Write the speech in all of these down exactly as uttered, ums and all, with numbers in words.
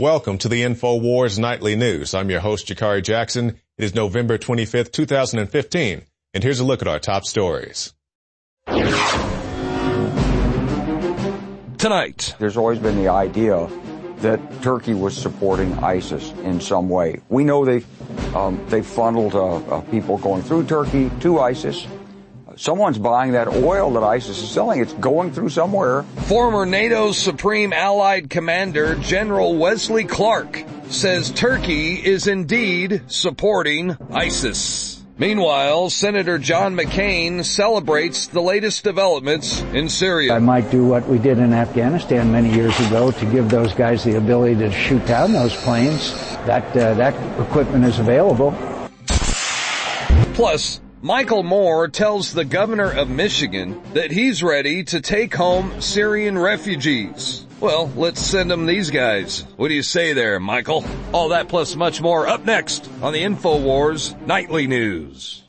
Welcome to the InfoWars Nightly News. I'm your host, Jakari Jackson. It is November twenty-fifth, two thousand fifteen, and here's a look at our top stories. Tonight, there's always been the idea that Turkey was supporting ISIS in some way. We know they've, um, they've funneled uh, uh, people going through Turkey to ISIS. Someone's buying that oil that ISIS is selling. It's going through somewhere. Former NATO's Supreme Allied Commander, General Wesley Clark, says Turkey is indeed supporting ISIS. Meanwhile, Senator John McCain celebrates the latest developments in Syria. I might do what we did in Afghanistan many years ago to give those guys the ability to shoot down those planes. That, uh, that equipment is available. Plus, Michael Moore tells the governor of Michigan that he's ready to take home Syrian refugees. Well, let's send them these guys. What do you say there, Michael? All that plus much more up next on the InfoWars Nightly News.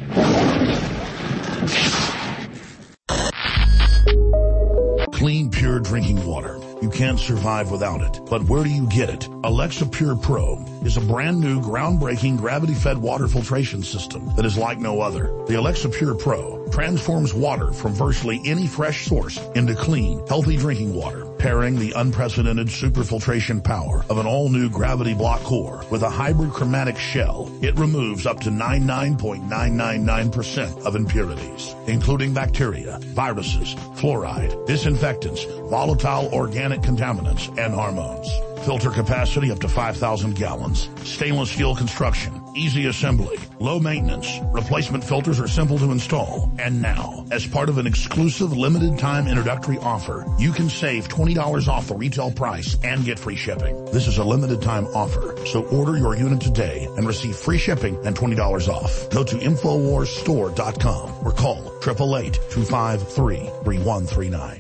Clean, pure drinking water. You can't survive without it. But where do you get it? Alexa Pure Pro is a brand new, groundbreaking, gravity-fed water filtration system that is like no other. The Alexa Pure Pro transforms water from virtually any fresh source into clean, healthy drinking water, pairing the unprecedented superfiltration power of an all-new gravity block core with a hybrid chromatic shell. It removes up to ninety-nine point nine nine nine percent of impurities, including bacteria, viruses, fluoride, disinfectants, volatile organic contaminants, and hormones. Filter capacity up to five thousand gallons. Stainless steel construction. Easy assembly. Low maintenance. Replacement filters are simple to install. And now, as part of an exclusive limited time introductory offer, you can save twenty dollars off the retail price and get free shipping. This is a limited time offer, so order your unit today and receive free shipping and twenty dollars off. Go to infowars store dot com or call eight eight eight, two five three, three one three nine.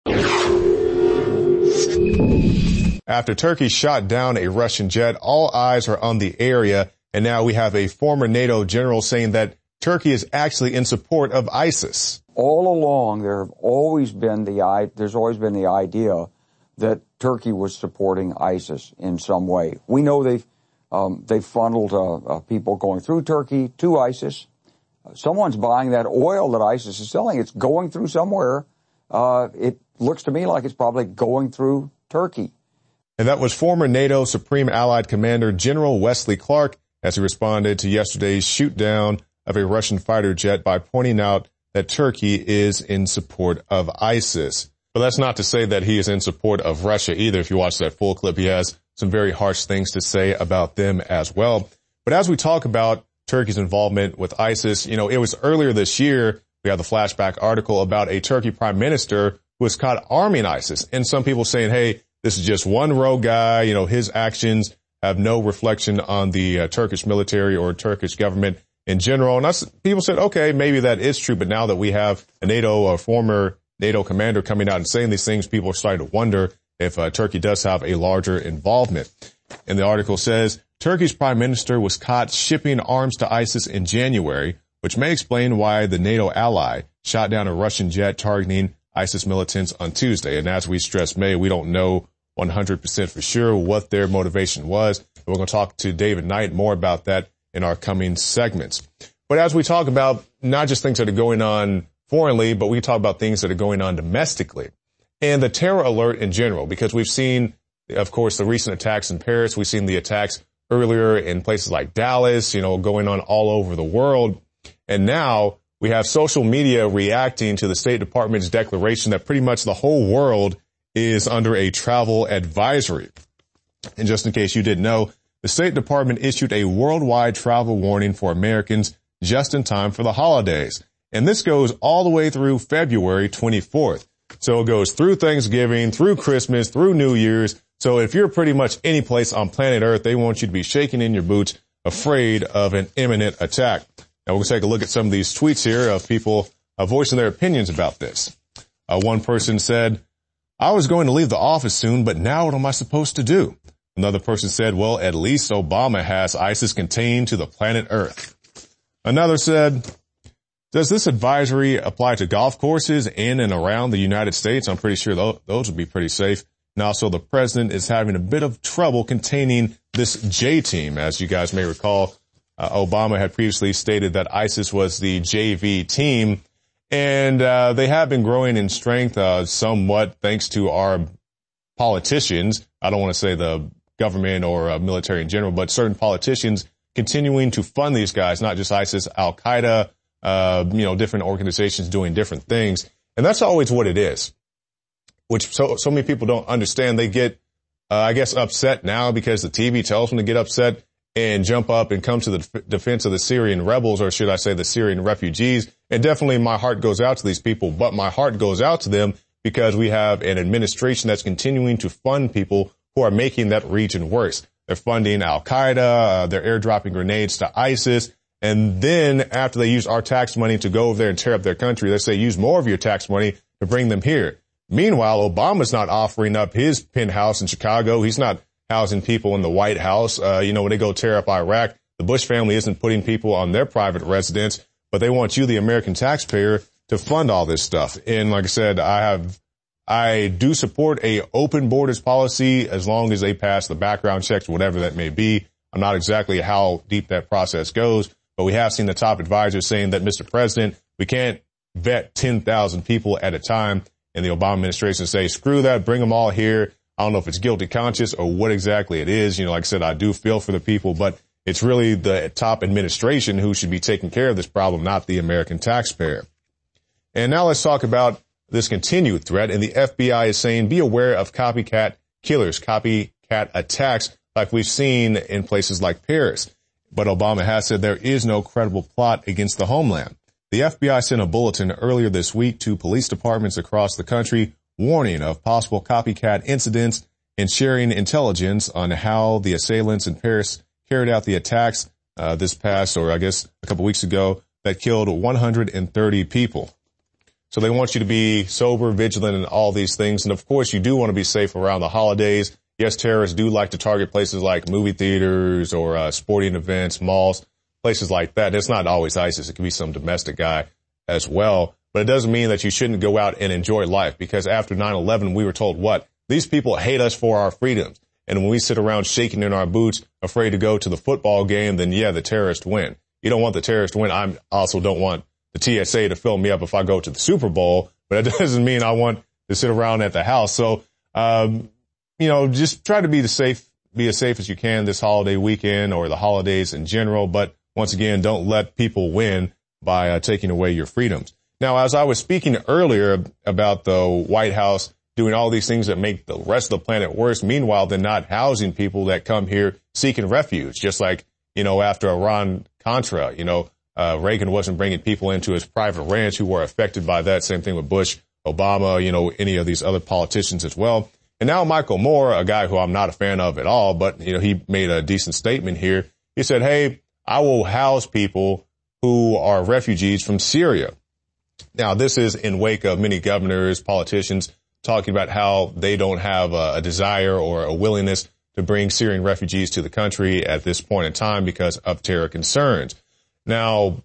After Turkey shot down a Russian jet, all eyes are on the area, and now we have a former NATO general saying that Turkey is actually in support of ISIS. All along, there have always been the there's always been the idea that Turkey was supporting ISIS in some way. We know they've um, they've funneled uh, uh, people going through Turkey to ISIS. Uh, someone's buying that oil that ISIS is selling. It's going through somewhere. Uh, it looks to me like it's probably going through Turkey. And that was former NATO Supreme Allied Commander General Wesley Clark as he responded to yesterday's shoot down of a Russian fighter jet by pointing out that Turkey is in support of ISIS. But that's not to say that he is in support of Russia either. If you watch that full clip, he has some very harsh things to say about them as well. But as we talk about Turkey's involvement with ISIS, you know, it was earlier this year, we have the flashback article about a Turkey prime minister who was caught arming ISIS. And some people saying, hey, this is just one rogue guy. You know, his actions have no reflection on the uh, Turkish military or Turkish government in general. And that's, people said, okay, maybe that is true. But now that we have a NATO, a former NATO commander coming out and saying these things, people are starting to wonder if uh, Turkey does have a larger involvement. And the article says, Turkey's prime minister was caught shipping arms to ISIS in January, which may explain why the NATO ally shot down a Russian jet targeting ISIS militants on Tuesday. And as we stressed May, we don't know one hundred percent for sure what their motivation was. And we're going to talk to David Knight more about that in our coming segments. But as we talk about not just things that are going on foreignly, but we talk about things that are going on domestically and the terror alert in general, because we've seen, of course, the recent attacks in Paris. We've seen the attacks earlier in places like Dallas, you know, going on all over the world. And now we have social media reacting to the State Department's declaration that pretty much the whole world is under a travel advisory. And just in case you didn't know, the State Department issued a worldwide travel warning for Americans just in time for the holidays. And this goes all the way through February twenty-fourth. So it goes through Thanksgiving, through Christmas, through New Year's. So if you're pretty much any place on planet Earth, they want you to be shaking in your boots, afraid of an imminent attack. Now we'll take a look at some of these tweets here of people uh, voicing their opinions about this. Uh, one person said, I was going to leave the office soon, but now what am I supposed to do? Another person said, well, at least Obama has ISIS contained to the planet Earth. Another said, does this advisory apply to golf courses in and around the United States? I'm pretty sure those would be pretty safe. And also the president is having a bit of trouble containing this J team. As you guys may recall, uh, Obama had previously stated that ISIS was the J V team. And uh, they have been growing in strength uh, somewhat thanks to our politicians. I don't want to say the government or uh, military in general, but certain politicians continuing to fund these guys, not just ISIS, Al-Qaeda, uh, you know, different organizations doing different things. And that's always what it is, which so, so many people don't understand. They get, uh, I guess, upset now because the T V tells them to get upset and jump up and come to the def- defense of the Syrian rebels, or should I say the Syrian refugees. And definitely my heart goes out to these people, but my heart goes out to them because we have an administration that's continuing to fund people who are making that region worse. They're funding Al-Qaeda, uh, they're airdropping grenades to ISIS, and then after they use our tax money to go over there and tear up their country, they say use more of your tax money to bring them here. Meanwhile, Obama's not offering up his penthouse in Chicago. He's not housing people in the White House. Uh, you know, when they go tear up Iraq, the Bush family isn't putting people on their private residence, but they want you, the American taxpayer, to fund all this stuff. And like I said, I have, I do support a open borders policy as long as they pass the background checks, whatever that may be. I'm not exactly how deep that process goes, but we have seen the top advisor saying that, Mister President, we can't vet ten thousand people at a time. And the Obama administration say, screw that, bring them all here. I don't know if it's guilty conscience or what exactly it is. You know, like I said, I do feel for the people, but it's really the top administration who should be taking care of this problem, not the American taxpayer. And now let's talk about this continued threat. And the F B I is saying, be aware of copycat killers, copycat attacks like we've seen in places like Paris. But Obama has said there is no credible plot against the homeland. The F B I sent a bulletin earlier this week to police departments across the country warning of possible copycat incidents and sharing intelligence on how the assailants in Paris carried out the attacks uh, this past, or I guess a couple weeks ago, that killed one hundred thirty people. So they want you to be sober, vigilant, and all these things. And of course, you do want to be safe around the holidays. Yes, terrorists do like to target places like movie theaters or uh, sporting events, malls, places like that. It's not always ISIS. It could be some domestic guy as well. But it doesn't mean that you shouldn't go out and enjoy life, because after nine eleven, we were told what? These people hate us for our freedoms. And when we sit around shaking in our boots, afraid to go to the football game, then yeah, the terrorists win. You don't want the terrorists to win. I also don't want the T S A to fill me up if I go to the Super Bowl, but that doesn't mean I want to sit around at the house. So, um, you know, just try to be the safe, be as safe as you can this holiday weekend or the holidays in general. But once again, don't let people win by uh, taking away your freedoms. Now, as I was speaking earlier about the White House doing all these things that make the rest of the planet worse, meanwhile, they're not housing people that come here seeking refuge, just like, you know, after Iran-Contra, you know, uh, Reagan wasn't bringing people into his private ranch who were affected by that. Same thing with Bush, Obama, you know, any of these other politicians as well. And now Michael Moore, a guy who I'm not a fan of at all, but, you know, he made a decent statement here. He said, hey, I will house people who are refugees from Syria. Now, this is in wake of many governors, politicians talking about how they don't have a, a desire or a willingness to bring Syrian refugees to the country at this point in time because of terror concerns. Now,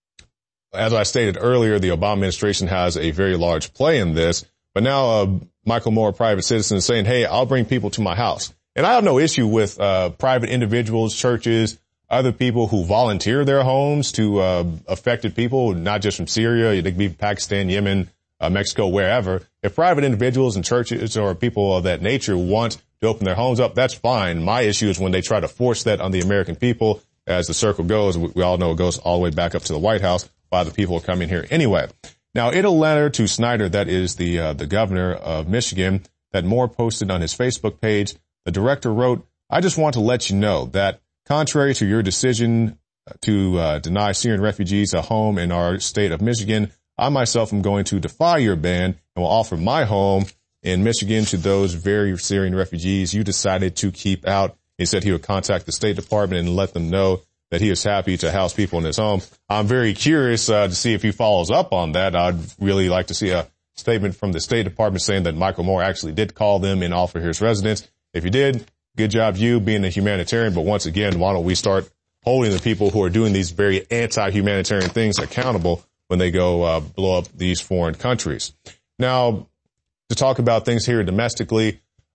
as I stated earlier, the Obama administration has a very large play in this, but now uh, Michael Moore, a private citizen, is saying, hey, I'll bring people to my house. And I have no issue with uh private individuals, churches, other people who volunteer their homes to uh affected people, not just from Syria. They could be Pakistan, Yemen, uh, Mexico, wherever. If private individuals and churches or people of that nature want to open their homes up, that's fine. My issue is when they try to force that on the American people. As the circle goes, we all know it goes all the way back up to the White House by the people coming here anyway. Now, in a letter to Snyder, that is the uh, the governor of Michigan, that Moore posted on his Facebook page, the director wrote, I just want to let you know that contrary to your decision to uh, deny Syrian refugees a home in our state of Michigan, I myself am going to defy your ban and will offer my home in Michigan to those very Syrian refugees you decided to keep out. He said he would contact the State Department and let them know that he is happy to house people in his home. I'm very curious uh, to see if he follows up on that. I'd really like to see a statement from the State Department saying that Michael Moore actually did call them and offer his residence. If you did, good job you being a humanitarian. But once again, why don't we start holding the people who are doing these very anti-humanitarian things accountable when they go uh, blow up these foreign countries. Now, to talk about things here domestically,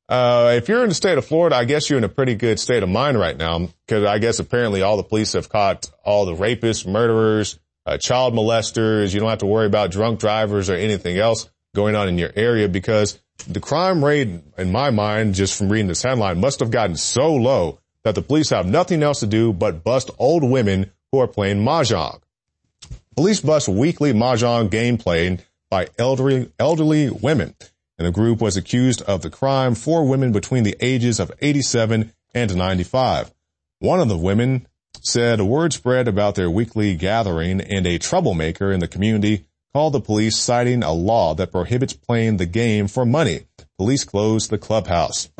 Uh, if you're in the state of Florida, I guess you're in a pretty good state of mind right now, because I guess apparently all the police have caught all the rapists, murderers, uh, child molesters. You don't have to worry about drunk drivers or anything else going on in your area, because the crime rate, in my mind, just from reading this headline, must have gotten so low that the police have nothing else to do but bust old women who are playing mahjong. Police bust weekly mahjong game played by elderly, elderly women. And the group was accused of the crime, four women between the ages of eighty-seven and ninety-five. One of the women said word spread about their weekly gathering, and a troublemaker in the community called the police, citing a law that prohibits playing the game for money. Police closed the clubhouse.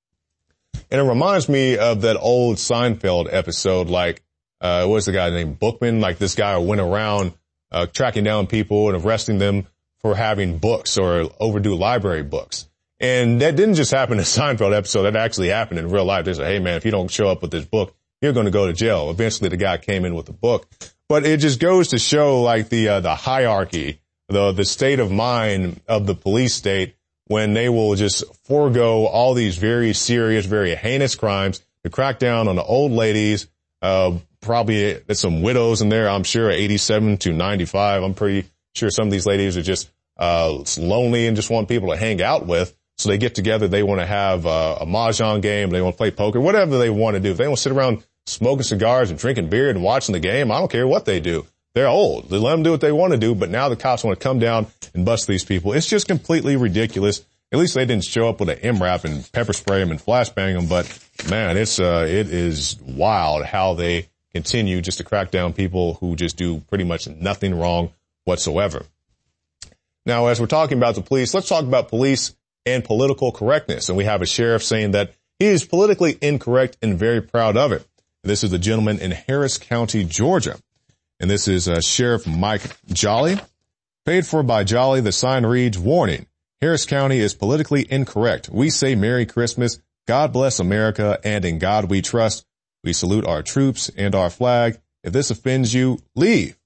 And it reminds me of that old Seinfeld episode, like, uh, what was the guy named Bookman? Like, this guy went around uh, tracking down people and arresting them for having books or overdue library books. And that didn't just happen in a Seinfeld episode. That actually happened in real life. They said, hey, man, if you don't show up with this book, you're going to go to jail. Eventually, the guy came in with the book. But it just goes to show, like, the uh, the hierarchy, the the state of mind of the police state, when they will just forego all these very serious, very heinous crimes to crack down on the old ladies. Uh, probably there's some widows in there, I'm sure, eighty-seven to ninety-five. I'm pretty sure some of these ladies are just uh lonely and just want people to hang out with. So they get together. They want to have uh, a mahjong game. They want to play poker, whatever they want to do. If they want to sit around smoking cigars and drinking beer and watching the game, I don't care what they do. They're old. They let them do what they want to do. But now the cops want to come down and bust these people. It's just completely ridiculous. At least they didn't show up with an M RAP and pepper spray them and flashbang them. But man, it's uh it is wild how they continue just to crack down people who just do pretty much nothing wrong whatsoever. Now, as we're talking about the police, let's talk about police and political correctness. And we have a sheriff saying that he is politically incorrect and very proud of it. And this is the gentleman in Harris County, Georgia. And this is uh, Sheriff Mike Jolly. Paid for by Jolly, the sign reads, warning, Harris County is politically incorrect. We say Merry Christmas, God bless America, and in God we trust. We salute our troops and our flag. If this offends you, leave.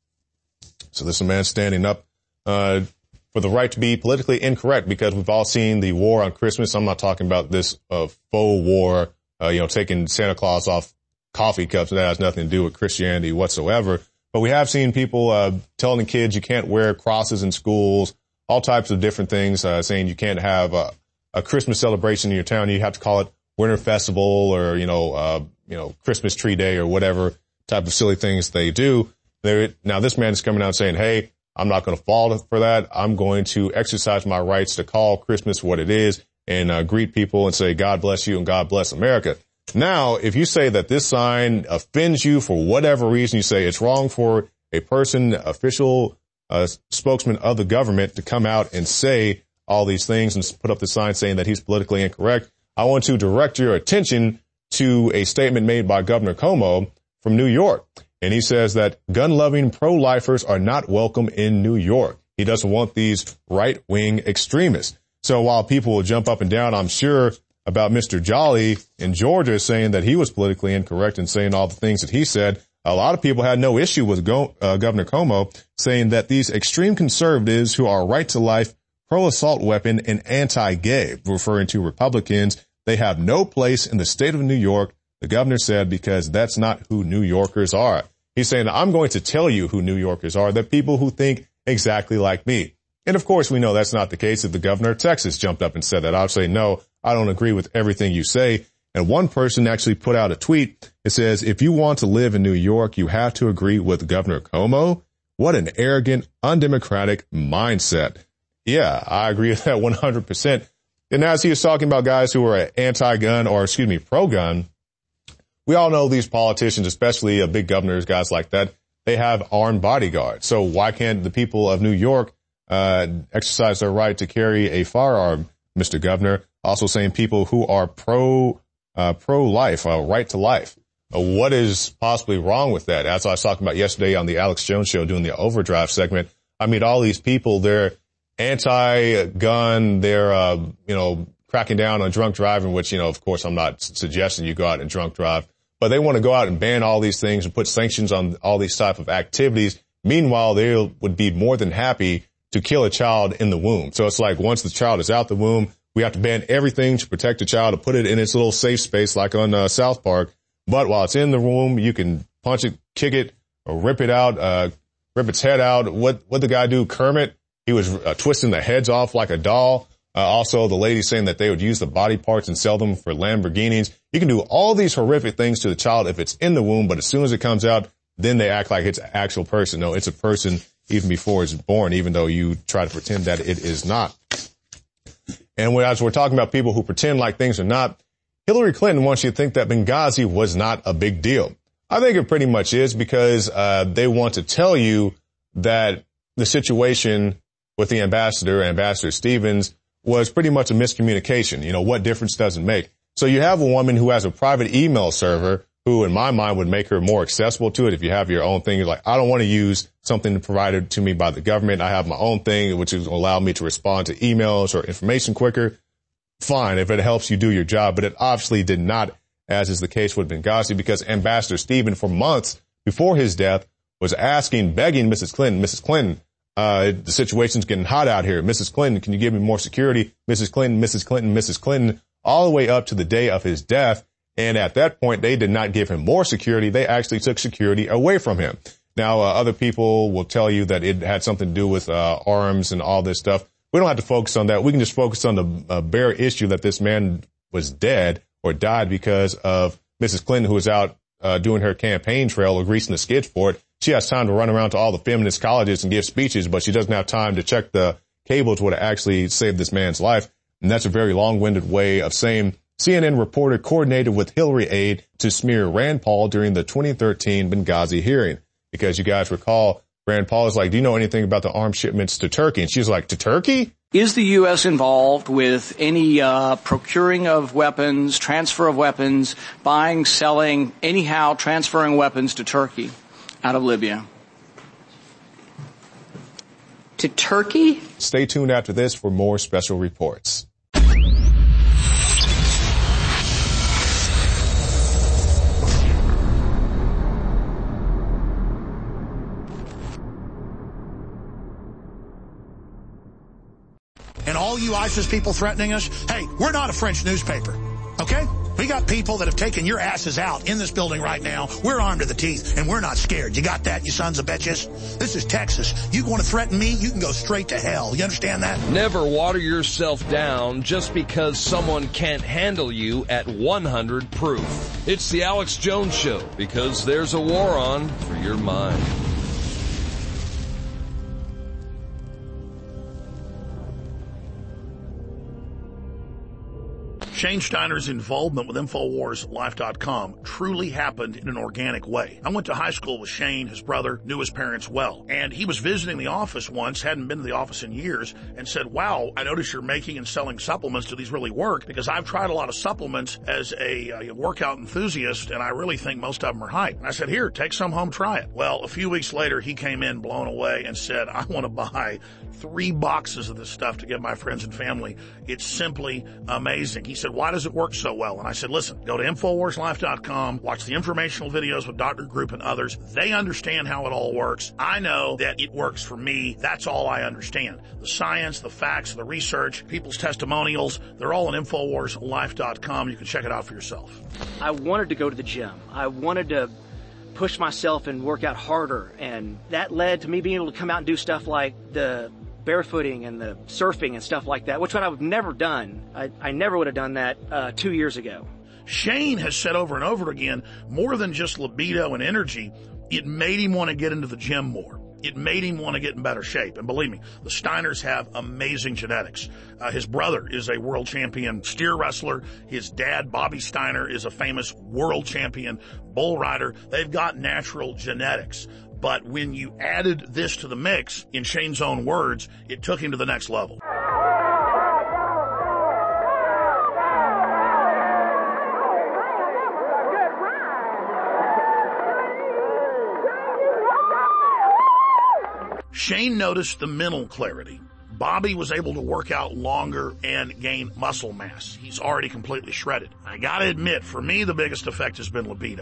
So this is a man standing up uh for the right to be politically incorrect, because we've all seen the war on Christmas. I'm not talking about this uh, faux war, uh, you know, taking Santa Claus off coffee cups. That has nothing to do with Christianity whatsoever. But we have seen people uh telling the kids you can't wear crosses in schools, all types of different things, uh saying you can't have a, a Christmas celebration in your town. You have to call it Winter Festival or, you know, uh, you know, Christmas Tree Day or whatever type of silly things they do. They're, now this man is coming out saying, hey, I'm not going to fall for that. I'm going to exercise my rights to call Christmas what it is and uh, greet people and say, God bless you and God bless America. Now, if you say that this sign offends you for whatever reason, you say it's wrong for a person, official, uh, spokesman of the government to come out and say all these things and put up the sign saying that he's politically incorrect, I want to direct your attention to a statement made by Governor Cuomo from New York. And he says that gun-loving pro-lifers are not welcome in New York. He doesn't want these right-wing extremists. So while people will jump up and down, I'm sure, about Mister Jolly in Georgia saying that he was politically incorrect and saying all the things that he said, a lot of people had no issue with Go- uh, Governor Cuomo saying that these extreme conservatives who are right to life, pro-assault weapon, and anti-gay, referring to Republicans, they have no place in the state of New York, the governor said, because that's not who New Yorkers are. He's saying, I'm going to tell you who New Yorkers are, the people who think exactly like me. And of course, we know that's not the case. If the governor of Texas jumped up and said that, I'd say, no, I don't agree with everything you say. And one person actually put out a tweet. It says, if you want to live in New York, you have to agree with Governor Cuomo. What an arrogant, undemocratic mindset. Yeah, I agree with that one hundred percent. And as he was talking about guys who are anti-gun or, excuse me, pro-gun, we all know these politicians, especially uh, big governors, guys like that, they have armed bodyguards. So why can't the people of New York uh exercise their right to carry a firearm, Mister Governor? Also saying people who are pro, uh pro-life, uh, right to life. Uh, what is possibly wrong with that? As I was talking about yesterday on the Alex Jones Show doing the Overdrive segment, I mean, all these people, they're anti-gun, they're, uh, you know, cracking down on drunk driving, which, you know, of course, I'm not suggesting you go out and drunk drive. But they want to go out and ban all these things and put sanctions on all these type of activities. Meanwhile, they would be more than happy to kill a child in the womb. So it's like once the child is out the womb, We have to ban everything to protect the child, to put it in its little safe space like on uh, South Park. But while it's in the room, you can punch it, kick it, or rip it out, uh, rip its head out. What, what the guy do? Kermit, he was uh, twisting the heads off like a doll. Uh, also, the lady saying that they would use the body parts and sell them for Lamborghinis. You can do all these horrific things to the child if it's in the womb, but as soon as it comes out, then they act like it's an actual person. No, it's a person even before it's born, even though you try to pretend that it is not. And as we're talking about people who pretend like things are not, Hillary Clinton wants you to think that Benghazi was not a big deal. I think it pretty much is, because uh they want to tell you that the situation with the ambassador, Ambassador Stevens, was pretty much a miscommunication. You know, what difference does it make? So you have a woman who has a private email server who, in my mind, would make her more accessible to it. If you have your own thing, you're like, I don't want to use something provided to me by the government. I have my own thing, which will allow me to respond to emails or information quicker. Fine, if it helps you do your job. But it obviously did not, as is the case with Benghazi, because Ambassador Stevens, for months before his death, was asking, begging Missus Clinton, Missus Clinton, uh, the situation's getting hot out here. Missus Clinton, can you give me more security? Missus Clinton, Missus Clinton, Missus Clinton, all the way up to the day of his death. And at that point, they did not give him more security. They actually took security away from him. Now, uh, other people will tell you that it had something to do with uh, arms and all this stuff. We don't have to focus on that. We can just focus on the uh, bare issue that this man was dead or died because of Missus Clinton, who was out uh, doing her campaign trail or greasing the skids for it. She has time to run around to all the feminist colleges and give speeches, but she doesn't have time to check the cable to what actually saved this man's life. And that's a very long-winded way of saying C N N reporter coordinated with Hillary aide to smear Rand Paul during the twenty thirteen Benghazi hearing. Because you guys recall, Rand Paul is like, do you know anything about the arms shipments to Turkey? And she's like, to Turkey? Is the U S involved with any uh procuring of weapons, transfer of weapons, buying, selling, anyhow transferring weapons to Turkey out of Libya? To Turkey? Stay tuned after this for more special reports. And all you ISIS people threatening us, hey, we're not a French newspaper, okay? We got people that have taken your asses out in this building right now. We're armed to the teeth, and we're not scared. You got that, you sons of bitches? This is Texas. You want to threaten me, you can go straight to hell. You understand that? Never water yourself down just because someone can't handle you at one hundred proof. It's the Alex Jones Show, because there's a war on for your mind. Shane Steiner's involvement with Infowars Life dot com truly happened in an organic way. I went to high school with Shane, his brother, knew his parents well, and he was visiting the office once, hadn't been to the office in years, and said, wow, I notice you're making and selling supplements. Do these really work? Because I've tried a lot of supplements as a, a workout enthusiast, and I really think most of them are hype. And I said, here, take some home, try it. Well, a few weeks later, he came in blown away and said, I want to buy three boxes of this stuff to give my friends and family. It's simply amazing. He said, why does it work so well? And I said, listen, go to Infowars Life dot com, watch the informational videos with Doctor Group and others. They understand how it all works. I know that it works for me. That's all I understand. The science, the facts, the research, people's testimonials, they're all on Infowars Life dot com. You can check it out for yourself. I wanted to go to the gym. I wanted to push myself and work out harder, and that led to me being able to come out and do stuff like the barefooting and the surfing and stuff like that, which what I've never done. I, I never would have done that uh, two years ago. Shane has said over and over again, more than just libido and energy, it made him want to get into the gym more. It made him want to get in better shape. And believe me, the Steiners have amazing genetics. Uh, his brother is a world champion steer wrestler. His dad, Bobby Steiner, is a famous world champion bull rider. They've got natural genetics. But when you added this to the mix, in Shane's own words, it took him to the next level. Shane noticed the mental clarity. Bobby was able to work out longer and gain muscle mass. He's already completely shredded. I gotta admit, for me, the biggest effect has been libido.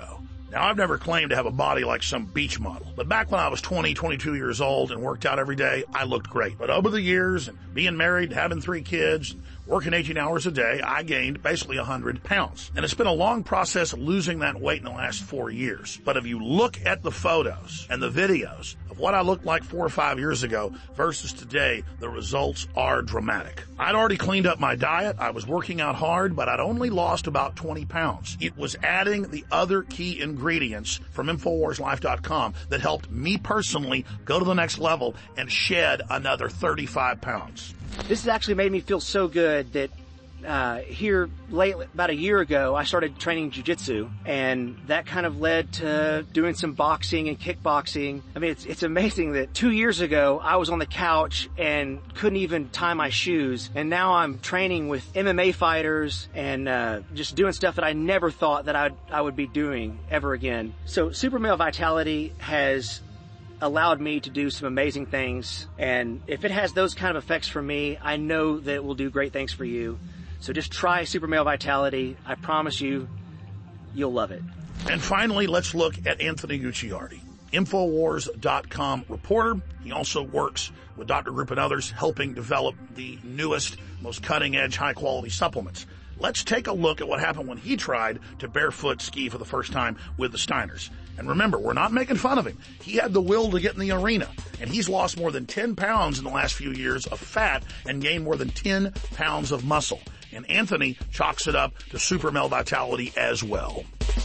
Now, I've never claimed to have a body like some beach model, but back when I was twenty, twenty-two years old and worked out every day, I looked great. But over the years, and being married, having three kids, working eighteen hours a day, I gained basically one hundred pounds. And it's been a long process losing that weight in the last four years. But if you look at the photos and the videos of what I looked like four or five years ago versus today, the results are dramatic. I'd already cleaned up my diet. I was working out hard, but I'd only lost about twenty pounds. It was adding the other key ingredients from Infowars Life dot com that helped me personally go to the next level and shed another thirty-five pounds. This has actually made me feel so good that uh, here late, about a year ago, I started training jiu-jitsu, and that kind of led to doing some boxing and kickboxing. I mean, it's, it's amazing that two years ago, I was on the couch and couldn't even tie my shoes, and now I'm training with M M A fighters and uh, just doing stuff that I never thought that I'd, I would be doing ever again. So Super Male Vitality has allowed me to do some amazing things, and if it has those kind of effects for me, I know that it will do great things for you. So just try Super Male Vitality. I promise you, you'll love it. And finally, let's look at Anthony Gucciardi, Infowars dot com reporter. He also works with Doctor Group and others, helping develop the newest, most cutting-edge, high-quality supplements. Let's take a look at what happened when he tried to barefoot ski for the first time with the Steiners. And remember, we're not making fun of him. He had the will to get in the arena, and he's lost more than ten pounds in the last few years of fat and gained more than ten pounds of muscle. And Anthony chalks it up to Super Male Vitality as well.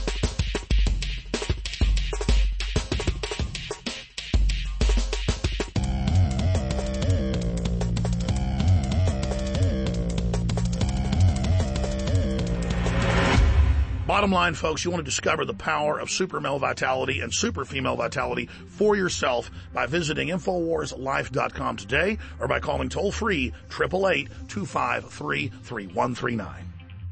Bottom line, folks, you want to discover the power of Super Male Vitality and Super Female Vitality for yourself by visiting Infowars Life dot com today or by calling toll-free eight eight eight, two five three, three one three nine.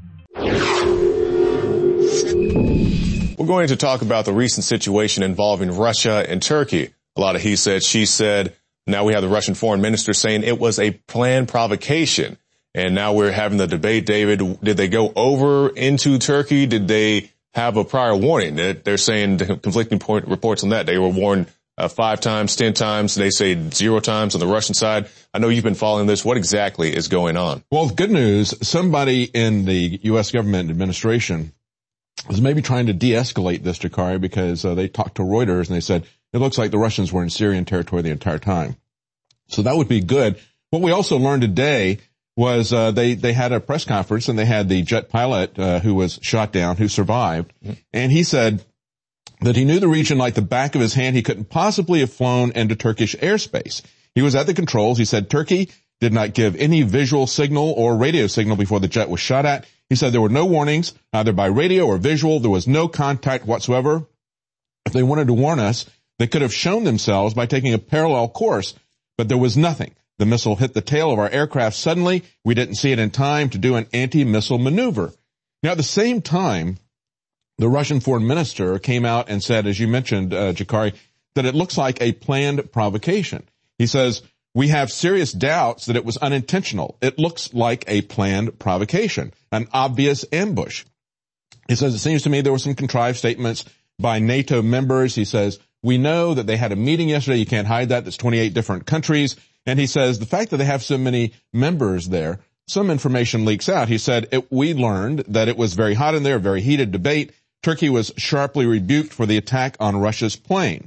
We're going to talk about the recent situation involving Russia and Turkey. A lot of he said, she said. Now we have the Russian foreign minister saying it was a planned provocation. And now we're having the debate, David. Did they go over into Turkey? Did they have a prior warning? They're saying conflicting point reports on that. They were warned uh, five times, ten times. They say zero times on the Russian side. I know you've been following this. What exactly is going on? Well, good news. Somebody in the U S government administration was maybe trying to de-escalate this, Jakari, because uh, they talked to Reuters and they said it looks like the Russians were in Syrian territory the entire time. So that would be good. What we also learned today was uh, they they had a press conference and they had the jet pilot uh, who was shot down, who survived, and he said that he knew the region like the back of his hand. He couldn't possibly have flown into Turkish airspace. He was at the controls. He said Turkey did not give any visual signal or radio signal before the jet was shot at. He said there were no warnings, either by radio or visual. There was no contact whatsoever. If they wanted to warn us, they could have shown themselves by taking a parallel course, but there was nothing. The missile hit the tail of our aircraft suddenly. We didn't see it in time to do an anti-missile maneuver. Now, at the same time, the Russian foreign minister came out and said, as you mentioned, uh, Jakari, that it looks like a planned provocation. He says, we have serious doubts that it was unintentional. It looks like a planned provocation, an obvious ambush. He says, it seems to me there were some contrived statements by NATO members. He says, we know that they had a meeting yesterday. You can't hide that. That's twenty-eight different countries. And he says the fact that they have so many members there, some information leaks out. He said, it, we learned that it was very hot in there, a very heated debate. Turkey was sharply rebuked for the attack on Russia's plane.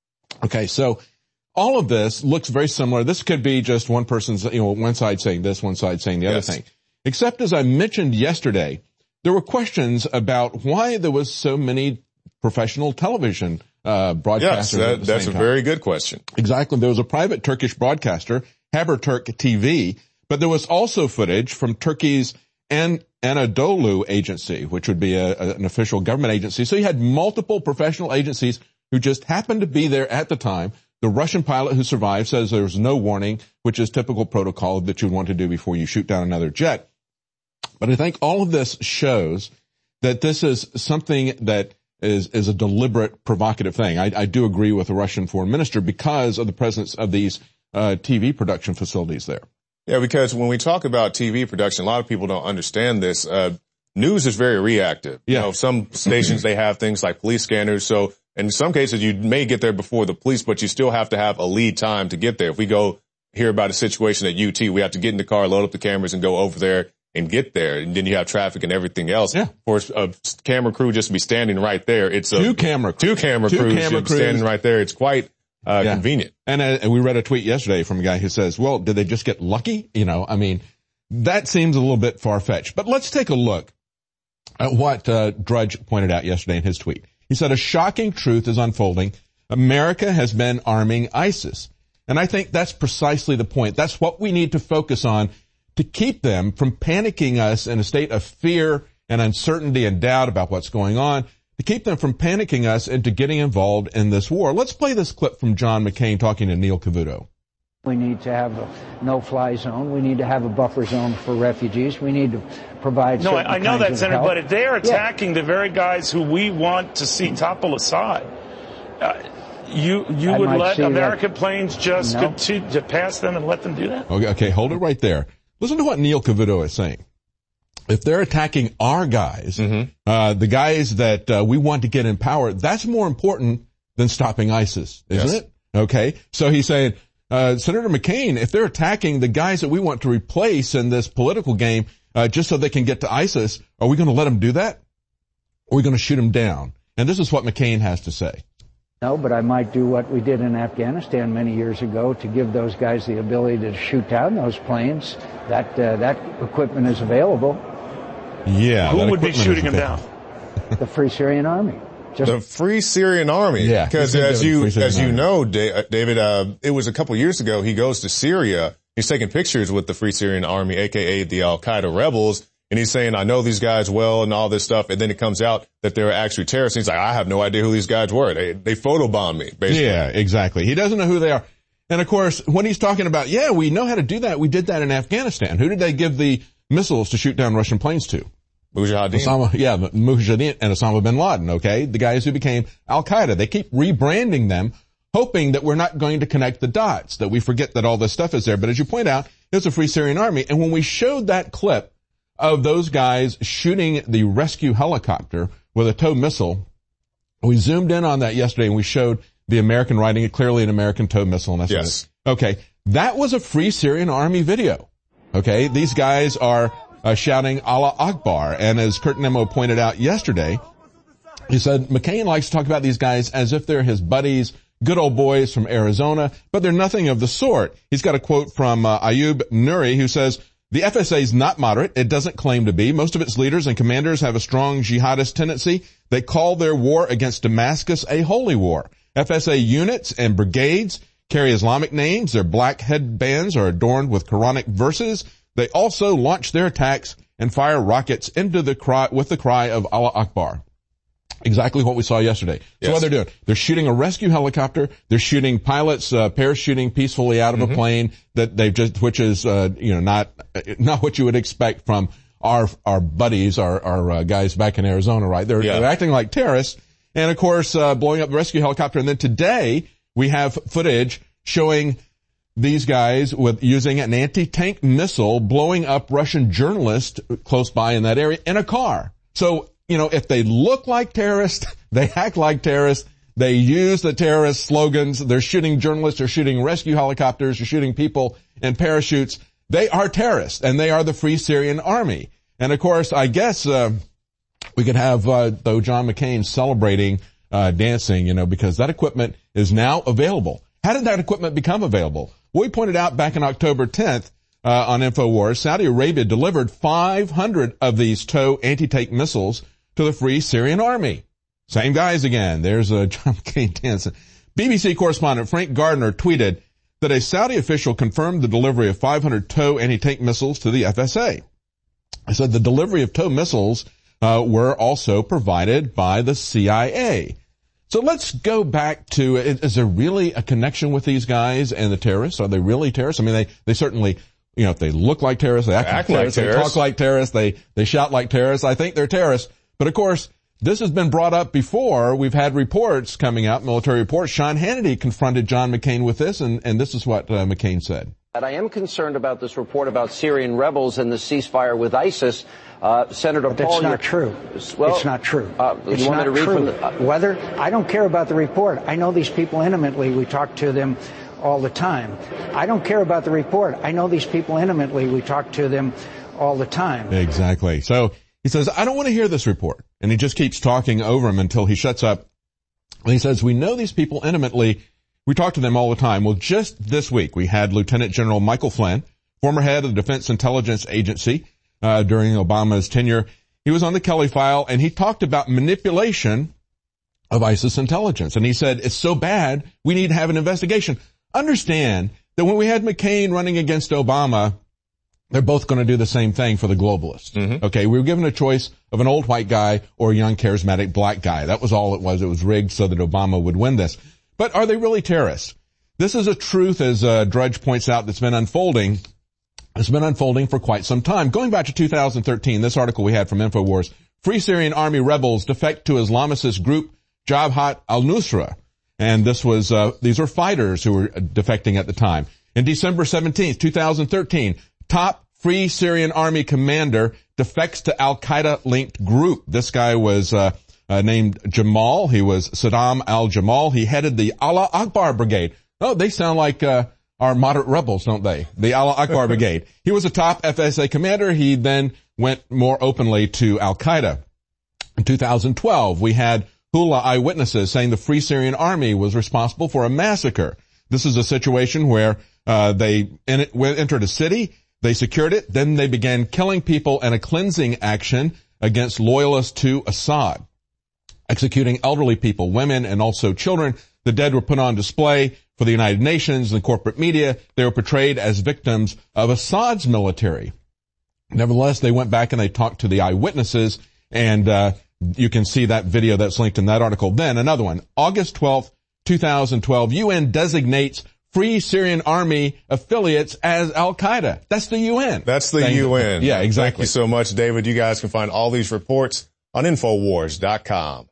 Okay, so all of this looks very similar. This could be just one person's, you know, one side saying this, one side saying the yes. other thing. Except as I mentioned yesterday, there were questions about why there was so many professional television Uh, broadcasters. Yes, that, that's a time. very good question. Exactly. There was a private Turkish broadcaster, Haberturk T V, but there was also footage from Turkey's An- Anadolu agency, which would be a, a, an official government agency. So you had multiple professional agencies who just happened to be there at the time. The Russian pilot who survived says there was no warning, which is typical protocol that you'd want to do before you shoot down another jet. But I think all of this shows that this is something that is is a deliberate, provocative thing. I, I do agree with the Russian foreign minister because of the presence of these uh T V production facilities there. Yeah, because when we talk about T V production, a lot of people don't understand this. Uh news is very reactive. Yeah. You know, some stations, they have things like police scanners. So in some cases, you may get there before the police, but you still have to have a lead time to get there. If we go hear about a situation at U T, we have to get in the car, load up the cameras, and go over there and get there. And then you have traffic and everything else. Yeah. For a camera crew just to be standing right there, it's a two camera two camera two crews camera crews. standing right there. It's quite uh, yeah. convenient. And, uh, and we read a tweet yesterday from a guy who says, "Well, did they just get lucky?" You know, I mean, that seems a little bit far fetched. But let's take a look at what uh, Drudge pointed out yesterday in his tweet. He said, "A shocking truth is unfolding. America has been arming ISIS." And I think that's precisely the point. That's what we need to focus on to keep them from panicking us in a state of fear and uncertainty and doubt about what's going on, to keep them from panicking us into getting involved in this war. Let's play this clip from John McCain talking to Neil Cavuto. We need to have a no-fly zone. We need to have a buffer zone for refugees. We need to provide. No, I, I know that, Senator, help. but if they're attacking yeah. the very guys who we want to see topple Assad, uh, you you I would let American that. planes just no. continue to pass them and let them do that? Okay, okay, hold it right there. Listen to what Neil Cavuto is saying. If they're attacking our guys, mm-hmm. uh, the guys that uh, we want to get in power, that's more important than stopping ISIS, isn't yes. it? Okay, so he's saying, uh, Senator McCain, if they're attacking the guys that we want to replace in this political game, uh, just so they can get to ISIS, are we going to let them do that? Or are we going to shoot them down? And this is what McCain has to say. No, but I might do what we did in Afghanistan many years ago to give those guys the ability to shoot down those planes. That uh, that equipment is available. Yeah. Who would be shooting them down? The Free Syrian Army. Just the Free Syrian Army. Yeah. Because as you, as you know, David, uh, it was a couple years ago, he goes to Syria. He's taking pictures with the Free Syrian Army, aka the Al-Qaeda rebels. And he's saying, I know these guys well and all this stuff. And then it comes out that they're actually terrorists. He's like, I have no idea who these guys were. They, they photobombed me, basically. Yeah, exactly. He doesn't know who they are. And of course, when he's talking about, yeah, we know how to do that. We did that in Afghanistan. Who did they give the missiles to shoot down Russian planes to? Mujahideen. Osama, yeah, Mujahideen and Osama bin Laden, okay? The guys who became Al-Qaeda. They keep rebranding them, hoping that we're not going to connect the dots, that we forget that all this stuff is there. But as you point out, it's a Free Syrian Army. And when we showed that clip of those guys shooting the rescue helicopter with a tow missile, we zoomed in on that yesterday and we showed the American writing it clearly an American tow missile. And that's yes. What it, okay. That was a Free Syrian Army video. Okay. These guys are uh, shouting Allah Akbar. And as Kurt Nemo pointed out yesterday, he said McCain likes to talk about these guys as if they're his buddies, good old boys from Arizona, but they're nothing of the sort. He's got a quote from uh, Ayub Nuri who says, the F S A is not moderate. It doesn't claim to be. Most of its leaders and commanders have a strong jihadist tendency. They call their war against Damascus a holy war. F S A units and brigades carry Islamic names. Their black headbands are adorned with Quranic verses. They also launch their attacks and fire rockets into the cry, with the cry of Allah Akbar. Exactly what we saw yesterday. Yes. So what they're doing, they're shooting a rescue helicopter. They're shooting pilots, uh, parachuting peacefully out of mm-hmm. a plane that they've just, which is, uh, you know, not, not what you would expect from our, our buddies, our, our, uh, guys back in Arizona, right? They're, yeah. they're acting like terrorists. And of course, uh, blowing up the rescue helicopter. And then today we have footage showing these guys with using an anti-tank missile blowing up Russian journalists close by in that area in a car. So, you know, if they look like terrorists, they act like terrorists, they use the terrorist slogans, they're shooting journalists, they're shooting rescue helicopters, they're shooting people in parachutes, they are terrorists, and they are the Free Syrian Army. And of course, I guess, uh, we could have, uh, though John McCain celebrating, uh, dancing, you know, because that equipment is now available. How did that equipment become available? Well, we pointed out back on October tenth, uh, on InfoWars, Saudi Arabia delivered five hundred of these TOW anti-tank missiles to the Free Syrian Army. Same guys again. There's uh, John McCain dancing. B B C correspondent Frank Gardner tweeted that a Saudi official confirmed the delivery of five hundred TOW anti-tank missiles to the F S A. He said the delivery of TOW missiles uh, were also provided by the C I A. So let's go back to, is there really a connection with these guys and the terrorists? Are they really terrorists? I mean, they, they certainly, you know, if they look like terrorists, they act, act like, like terrorists, terrorists, they talk like terrorists, they, they shout like terrorists. I think they're terrorists. But of course, this has been brought up before. We've had reports coming out, military reports. Sean Hannity confronted John McCain with this, and, and this is what uh, McCain said. I am concerned about this report about Syrian rebels and the ceasefire with ISIS. Uh, Senator but Paul, that's not true. Well, it's not true. Uh, it's you want not me to read true. from the, uh, Whether I don't care about the report. I know these people intimately. We talk to them all the time. I don't care about the report. I know these people intimately. We talk to them all the time. Exactly. So he says, I don't want to hear this report. And he just keeps talking over him until he shuts up. And he says, we know these people intimately. We talk to them all the time. Well, just this week, we had Lieutenant General Michael Flynn, former head of the Defense Intelligence Agency, uh, during Obama's tenure. He was on the Kelly file, and he talked about manipulation of ISIS intelligence. And he said, it's so bad, we need to have an investigation. Understand that when we had McCain running against Obama, they're both going to do the same thing for the globalists. Mm-hmm. Okay, we were given a choice of an old white guy or a young charismatic black guy. That was all it was. It was rigged so that Obama would win this. But are they really terrorists? This is a truth, as uh, Drudge points out, that's been unfolding. It's been unfolding for quite some time. Going back to two thousand thirteen, this article we had from InfoWars, Free Syrian Army rebels defect to Islamicist group Jabhat al-Nusra. And this was, uh, these were fighters who were defecting at the time. In December seventeenth, two thousand thirteen, top Free Syrian Army commander defects to Al-Qaeda-linked group. This guy was uh, uh named Jamal. He was Saddam al-Jamal. He headed the Allah Akbar Brigade. Oh, they sound like uh our moderate rebels, don't they? The Allah Akbar Brigade. He was a top F S A commander. He then went more openly to Al-Qaeda. In two thousand twelve, we had Hula eyewitnesses saying the Free Syrian Army was responsible for a massacre. This is a situation where uh they in it, entered a city. They secured it, then they began killing people in a cleansing action against loyalists to Assad, executing elderly people, women, and also children. The dead were put on display for the United Nations and the corporate media. They were portrayed as victims of Assad's military. Nevertheless, they went back and they talked to the eyewitnesses, and uh you can see that video that's linked in that article. Then another one, August twelfth, two thousand twelve, U N designates Free Syrian Army affiliates as Al-Qaeda. That's the U N. That's the U N. Yeah, exactly. Thank you so much, David. You guys can find all these reports on Infowars dot com.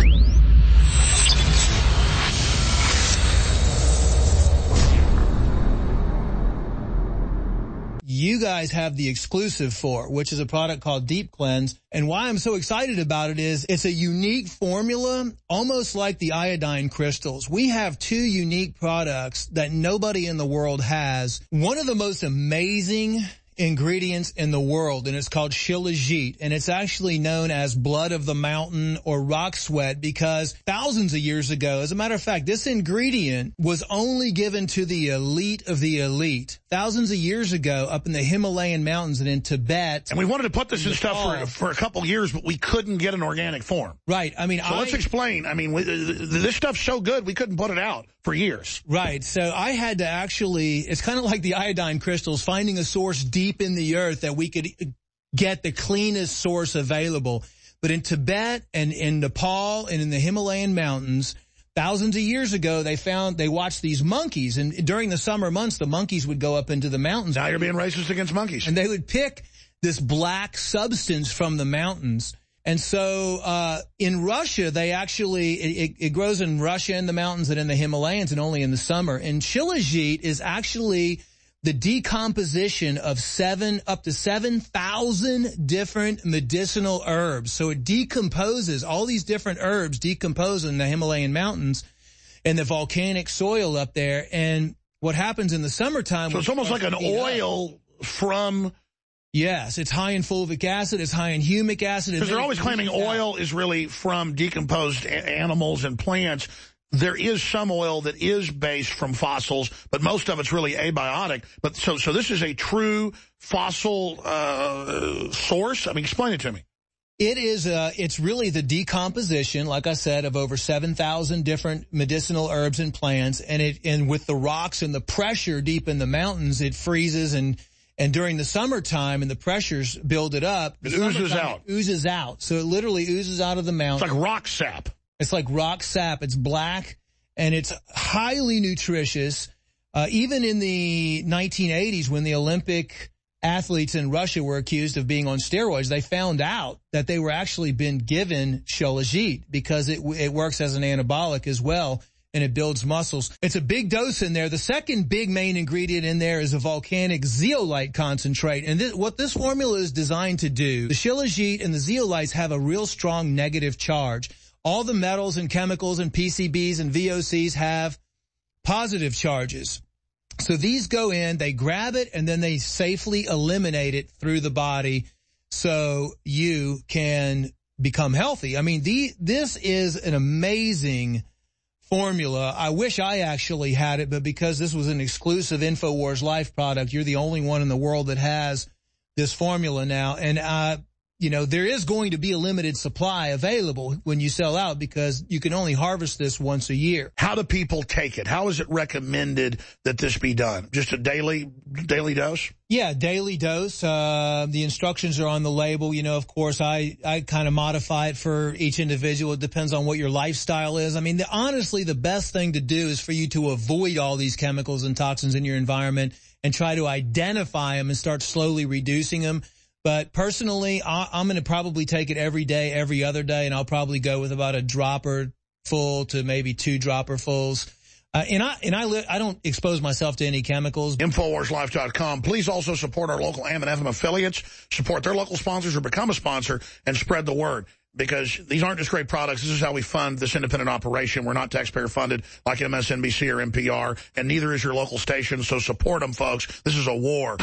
You guys have the exclusive for, which is a product called Deep Cleanse. And why I'm so excited about it is it's a unique formula, almost like the iodine crystals. We have two unique products that nobody in the world has. One of the most amazing ingredients in the world, and it's called Shilajit, and it's actually known as blood of the mountain or rock sweat because thousands of years ago, as a matter of fact, this ingredient was only given to the elite of the elite. Thousands of years ago, up in the Himalayan mountains and in Tibet. And we wanted to put this in stuff for, for a couple years, but we couldn't get an organic form. Right. I mean, so I, let's explain. I mean, we, this stuff's so good, we couldn't put it out for years. Right. So I had to actually, it's kind of like the iodine crystals, finding a source deep in the earth that we could get the cleanest source available. But in Tibet and in Nepal and in the Himalayan mountains, thousands of years ago, they found, they watched these monkeys, and during the summer months, the monkeys would go up into the mountains. Now you're being racist against monkeys. And they would pick this black substance from the mountains. And so, uh, in Russia, they actually, it, it grows in Russia in the mountains and in the Himalayas and only in the summer. And Shilajit is actually the decomposition of seven, up to seven thousand different medicinal herbs. So it decomposes, all these different herbs decompose in the Himalayan mountains and the volcanic soil up there. And what happens in the summertime. So it's almost like an oil up, from. Yes, it's high in fulvic acid, it's high in humic acid. Because they're always claiming oil is really from decomposed animals and plants. There is some oil that is based from fossils, but most of it's really abiotic. But so, so this is a true fossil uh, source? I mean, explain it to me. It is, uh, it's really the decomposition, like I said, of over seven thousand different medicinal herbs and plants. And it, and with the rocks and the pressure deep in the mountains, it freezes and, and during the summertime and the pressures build it up. It oozes out. It oozes out. So it literally oozes out of the mountain. It's like rock sap. It's like rock sap. It's black and it's highly nutritious. Uh, even in the nineteen eighties when the Olympic athletes in Russia were accused of being on steroids, they found out that they were actually been given Shilajit because it, it works as an anabolic as well. and it builds muscles. It's a big dose in there. The second big main ingredient in there is a volcanic zeolite concentrate. And this, what this formula is designed to do, the shilajit and the zeolites have a real strong negative charge. All the metals and chemicals and P C Bs and V O Cs have positive charges. So these go in, they grab it, and then they safely eliminate it through the body so you can become healthy. I mean, the, this is an amazing formula. I wish I actually had it, but because this was an exclusive InfoWars Life product, you're the only one in the world that has this formula now. And, uh, you know, there is going to be a limited supply available when you sell out because you can only harvest this once a year. How do people take it? How is it recommended that this be done? Just a daily, daily dose? Yeah, daily dose. Uh, the instructions are on the label. You know, of course, I, I kind of modify it for each individual. It depends on what your lifestyle is. I mean, the, honestly, the best thing to do is for you to avoid all these chemicals and toxins in your environment and try to identify them and start slowly reducing them. But personally, I'm going to probably take it every day, every other day, and I'll probably go with about a dropper full to maybe two dropper fulls. Uh, and I and I li- I don't expose myself to any chemicals. Infowars Life dot com. Please also support our local A M and F M affiliates, support their local sponsors or become a sponsor, and spread the word. Because these aren't just great products. This is how we fund this independent operation. We're not taxpayer funded like M S N B C or N P R, and neither is your local station. So support them, folks. This is a war.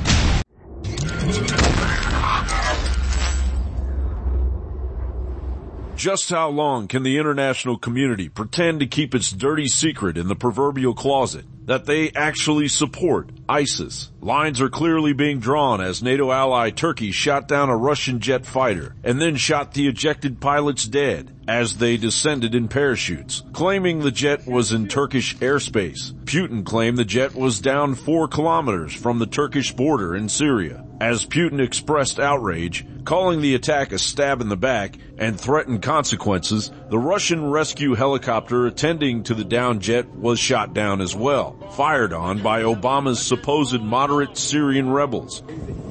Just how long can the international community pretend to keep its dirty secret in the proverbial closet that they actually support ISIS? Lines are clearly being drawn as NATO ally Turkey shot down a Russian jet fighter and then shot the ejected pilots dead as they descended in parachutes, claiming the jet was in Turkish airspace. Putin claimed the jet was down four kilometers from the Turkish border in Syria, as Putin expressed outrage, calling the attack a stab in the back and threatened consequences. The Russian rescue helicopter attending to the downed jet was shot down as well, fired on by Obama's supposed moderate Syrian rebels.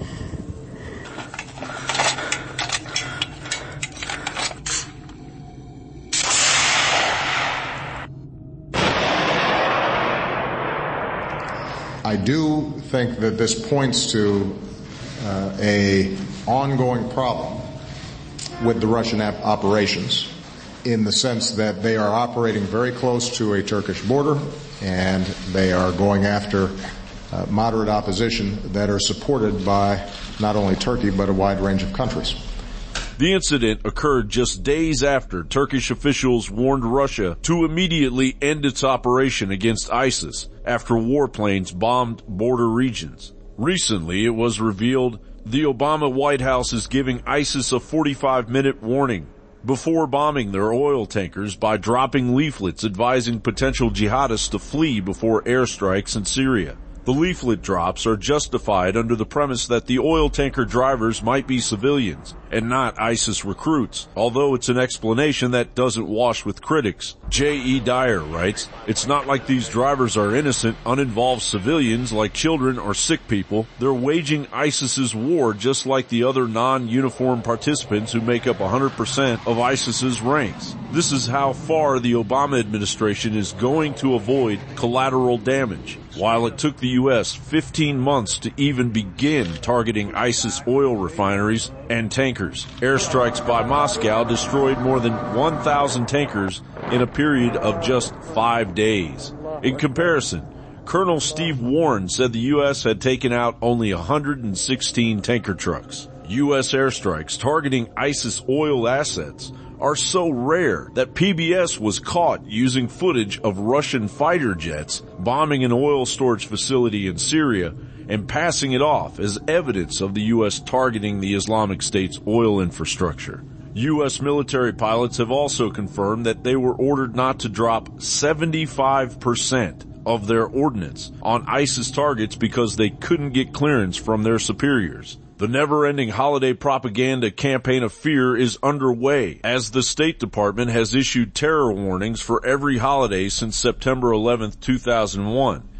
I do think that this points to uh, a ongoing problem with the Russian ap- operations in the sense that they are operating very close to a Turkish border and they are going after uh, moderate opposition that are supported by not only Turkey but a wide range of countries. The incident occurred just days after Turkish officials warned Russia to immediately end its operation against ISIS after warplanes bombed border regions. Recently, it was revealed the Obama White House is giving ISIS a forty-five minute warning before bombing their oil tankers by dropping leaflets advising potential jihadists to flee before airstrikes in Syria. The leaflet drops are justified under the premise that the oil tanker drivers might be civilians and not ISIS recruits, although it's an explanation that doesn't wash with critics. J E. Dyer writes, "It's not like these drivers are innocent, uninvolved civilians like children or sick people. They're waging ISIS's war just like the other non-uniform participants who make up one hundred percent of ISIS's ranks. This is how far the Obama administration is going to avoid collateral damage. While it took the U S fifteen months to even begin targeting ISIS oil refineries and tankers, airstrikes by Moscow destroyed more than one thousand tankers in a period of just five days. In comparison, Colonel Steve Warren said the U S had taken out only one hundred sixteen tanker trucks. U S airstrikes targeting ISIS oil assets are so rare that P B S was caught using footage of Russian fighter jets bombing an oil storage facility in Syria and passing it off as evidence of the U S targeting the Islamic State's oil infrastructure. U S military pilots have also confirmed that they were ordered not to drop seventy-five percent of their ordnance on ISIS targets because they couldn't get clearance from their superiors. The never-ending holiday propaganda campaign of fear is underway, as the State Department has issued terror warnings for every holiday since September eleventh, two thousand one.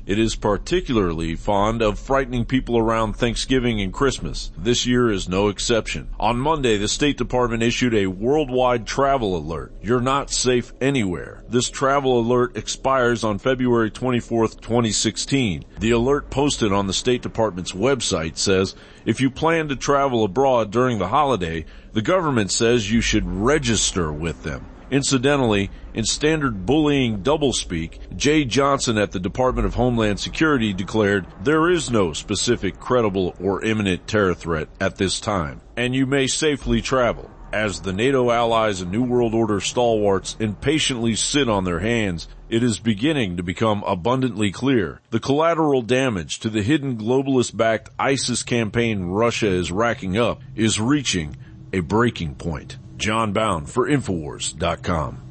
It is particularly fond of frightening people around Thanksgiving and Christmas. This year is no exception. On Monday, the State Department issued a worldwide travel alert. You're not safe anywhere. This travel alert expires on February twenty-fourth, twenty sixteen. The alert posted on the State Department's website says, if you plan to travel abroad during the holiday, the government says you should register with them. Incidentally, in standard bullying doublespeak, Jay Johnson at the Department of Homeland Security declared, there is no specific credible or imminent terror threat at this time, and you may safely travel. As the NATO allies and New World Order stalwarts impatiently sit on their hands, it is beginning to become abundantly clear. The collateral damage to the hidden globalist-backed ISIS campaign Russia is racking up is reaching a breaking point. John Bound for Infowars dot com.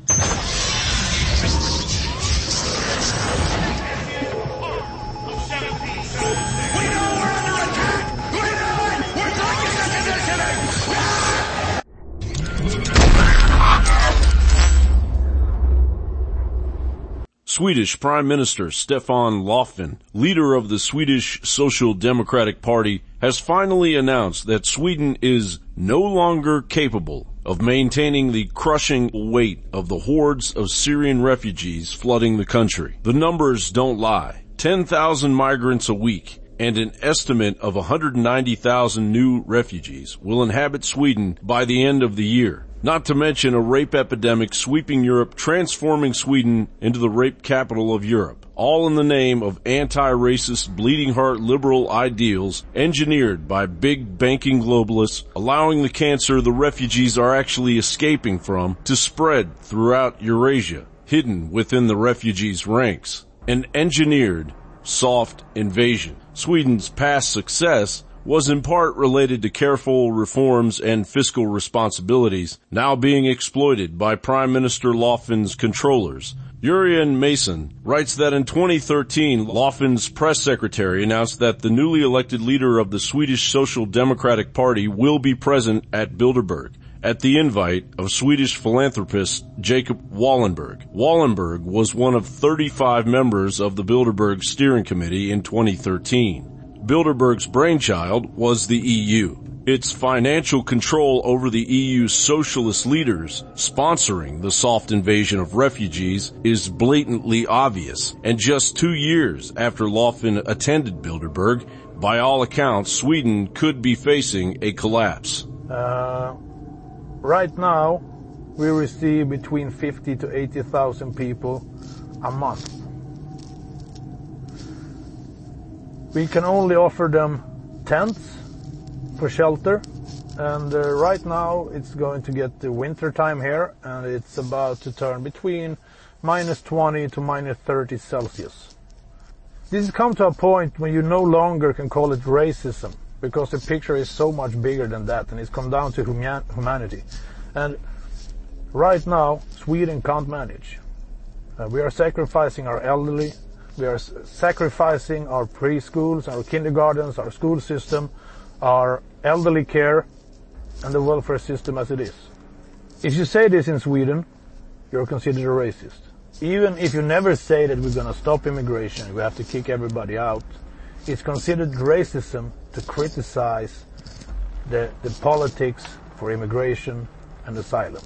Swedish Prime Minister Stefan Löfven, leader of the Swedish Social Democratic Party, has finally announced that Sweden is no longer capable of maintaining the crushing weight of the hordes of Syrian refugees flooding the country. The numbers don't lie. ten thousand migrants a week and an estimate of one hundred ninety thousand new refugees will inhabit Sweden by the end of the year. Not to mention a rape epidemic sweeping Europe, transforming Sweden into the rape capital of Europe, all in the name of anti-racist, bleeding-heart liberal ideals engineered by big banking globalists, allowing the cancer the refugees are actually escaping from to spread throughout Eurasia, hidden within the refugees' ranks. An engineered, soft invasion. Sweden's past success was in part related to careful reforms and fiscal responsibilities now being exploited by Prime Minister Löfven's controllers. Jörgen Mason writes that in twenty thirteen, Löfven's press secretary announced that the newly elected leader of the Swedish Social Democratic Party will be present at Bilderberg, at the invite of Swedish philanthropist Jacob Wallenberg. Wallenberg was one of thirty-five members of the Bilderberg Steering Committee in twenty thirteen. Bilderberg's brainchild was the E U. Its financial control over the E U's socialist leaders sponsoring the soft invasion of refugees is blatantly obvious. And just two years after Löfven attended Bilderberg, by all accounts, Sweden could be facing a collapse. Uh, right now, we receive between fifty to eighty thousand people a month. We can only offer them tents for shelter, and uh, right now it's going to get the winter time here, and it's about to turn between minus twenty to minus thirty Celsius. This has come to a point when you no longer can call it racism, because the picture is so much bigger than that, and it's come down to human- humanity. And right now, Sweden can't manage. Uh, we are sacrificing our elderly. We are sacrificing our preschools, our kindergartens, our school system, our elderly care, and the welfare system as it is. If you say this in Sweden, you're considered a racist. Even if you never say that we're going to stop immigration, we have to kick everybody out, it's considered racism to criticize the, the politics for immigration and asylum.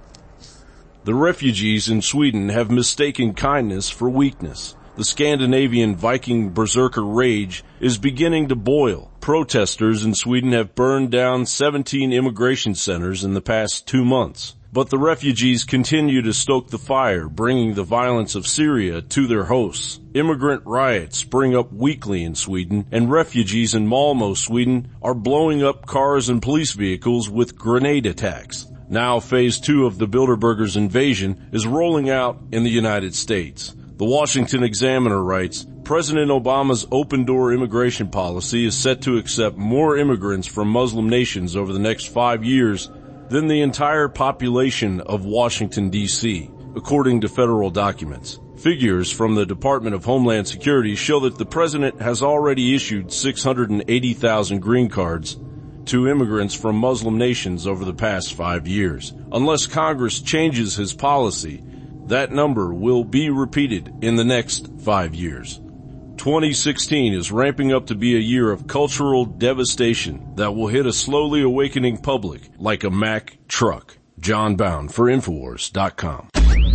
The refugees in Sweden have mistaken kindness for weakness. The Scandinavian Viking berserker rage is beginning to boil. Protesters in Sweden have burned down seventeen immigration centers in the past two months. But the refugees continue to stoke the fire, bringing the violence of Syria to their hosts. Immigrant riots spring up weekly in Sweden, and refugees in Malmö, Sweden, are blowing up cars and police vehicles with grenade attacks. Now phase two of the Bilderbergers' invasion is rolling out in the United States. The Washington Examiner writes, President Obama's open-door immigration policy is set to accept more immigrants from Muslim nations over the next five years than the entire population of Washington, D C, according to federal documents. Figures from the Department of Homeland Security show that the president has already issued six hundred eighty thousand green cards to immigrants from Muslim nations over the past five years. Unless Congress changes his policy, that number will be repeated in the next five years. twenty sixteen is ramping up to be a year of cultural devastation that will hit a slowly awakening public like a Mack truck. John Bound for Infowars dot com.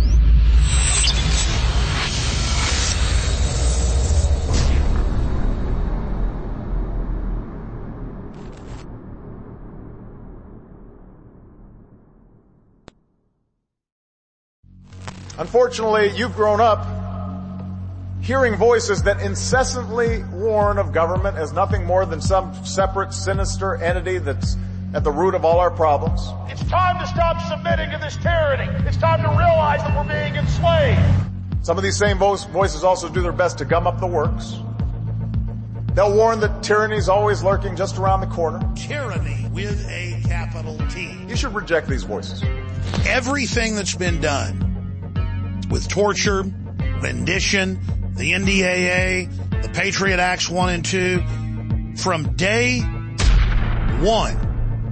Unfortunately, you've grown up hearing voices that incessantly warn of government as nothing more than some separate, sinister entity that's at the root of all our problems. It's time to stop submitting to this tyranny. It's time to realize that we're being enslaved. Some of these same voices also do their best to gum up the works. They'll warn that tyranny is always lurking just around the corner. Tyranny with a capital T. You should reject these voices. Everything that's been done with torture, rendition, the N D A A, the Patriot Acts one and two, from day one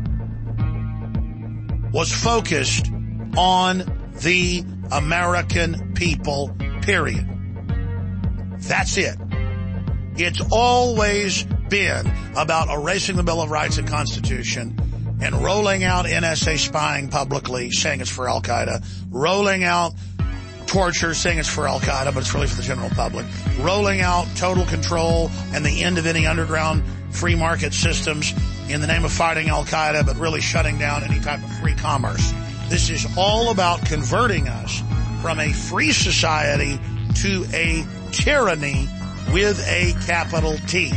was focused on the American people, period. That's it. It's always been about erasing the Bill of Rights and Constitution and rolling out N S A spying publicly, saying it's for Al-Qaeda, rolling out torture, saying it's for Al-Qaeda, but it's really for the general public, rolling out total control and the end of any underground free market systems in the name of fighting Al-Qaeda, but really shutting down any type of free commerce. This is all about converting us from a free society to a tyranny with a capital T.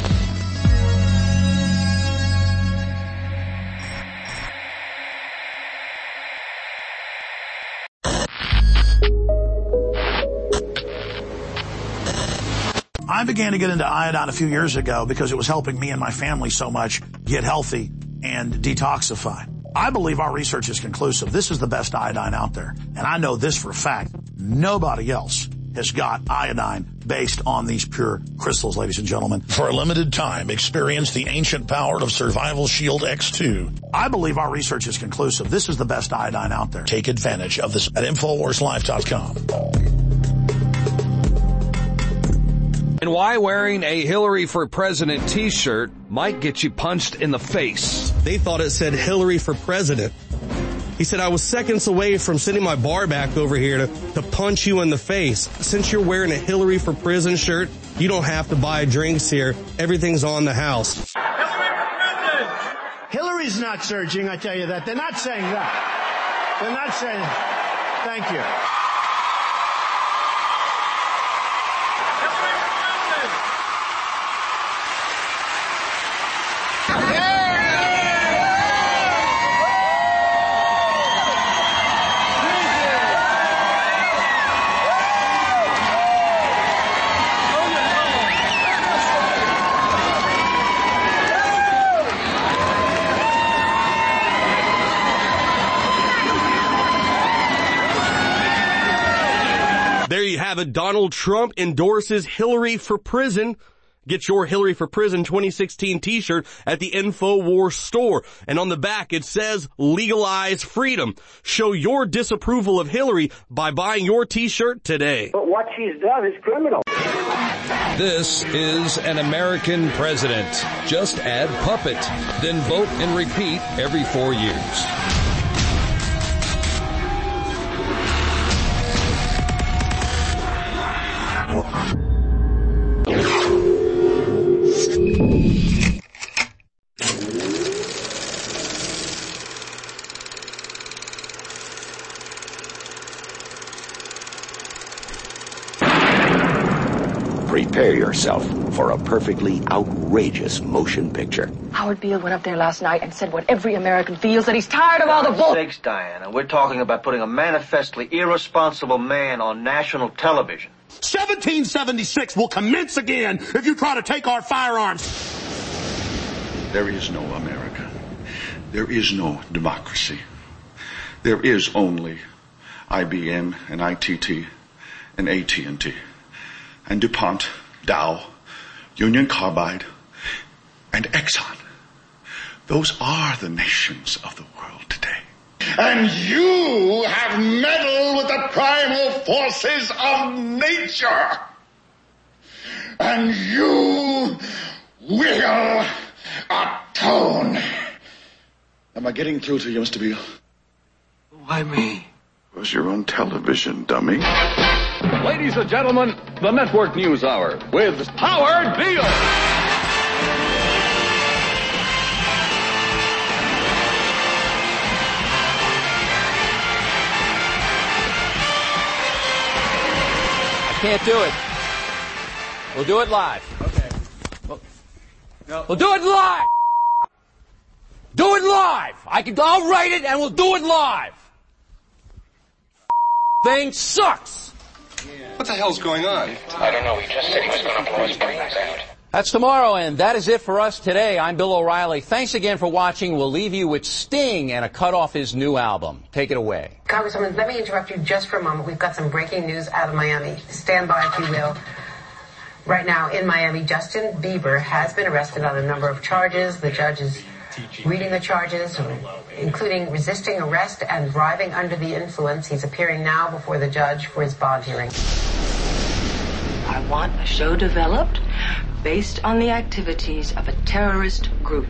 I began to get into iodine a few years ago because it was helping me and my family so much get healthy and detoxify. I believe our research is conclusive. This is the best iodine out there. And I know this for a fact. Nobody else has got iodine based on these pure crystals, ladies and gentlemen. For a limited time, experience the ancient power of Survival Shield X two. I believe our research is conclusive. This is the best iodine out there. Take advantage of this at Infowars Life dot com. And why wearing a Hillary for President t-shirt might get you punched in the face. They thought it said Hillary for President. He said, I was seconds away from sending my bar back over here to, to punch you in the face. Since you're wearing a Hillary for Prison shirt, you don't have to buy drinks here. Everything's on the house. Hillary for President! Hillary's not surging, I tell you that. They're not saying that. They're not saying, thank you. There you have it. Donald Trump endorses Hillary for Prison. Get your Hillary for Prison twenty sixteen t-shirt at the InfoWars store. And on the back it says, legalize freedom. Show your disapproval of Hillary by buying your t-shirt today. But what she's done is criminal. This is an American president. Just add puppet. Then vote and repeat every four years. Prepare yourself for a perfectly outrageous motion picture. Howard Beale went up there last night and said what every American feels, that he's tired of all the bull. Sakes, Diana, we're talking about putting a manifestly irresponsible man on national television. seventeen seventy-six will commence again if you try to take our firearms. There is no America. There is no democracy. There is only I B M and I T T and A T and T and DuPont, Dow, Union Carbide, and Exxon. Those are the nations of the world today. And you have meddled with the primal forces of nature. and you will atone. Am I getting through to you, Mister Beale? Why me? Was you're on television, dummy. Ladies and gentlemen, the Network News Hour with Howard Beale. Can't do it. We'll do it live. Okay. We'll, no. we'll do it live. Do it live. I can. I'll write it and we'll do it live. Thing sucks. What the hell's going on? I don't know. He just said he was going to blow his brains out. That's tomorrow, and that is it for us today. I'm Bill O'Reilly. Thanks again for watching. We'll leave you with Sting and a cut off his new album. Take it away. Congresswoman, let me interrupt you just for a moment. We've got some breaking news out of Miami. Stand by, if you will. Right now in Miami, Justin Bieber has been arrested on a number of charges. The judge is reading the charges, including resisting arrest and driving under the influence. He's appearing now before the judge for his bond hearing. I want a show developed based on the activities of a terrorist group.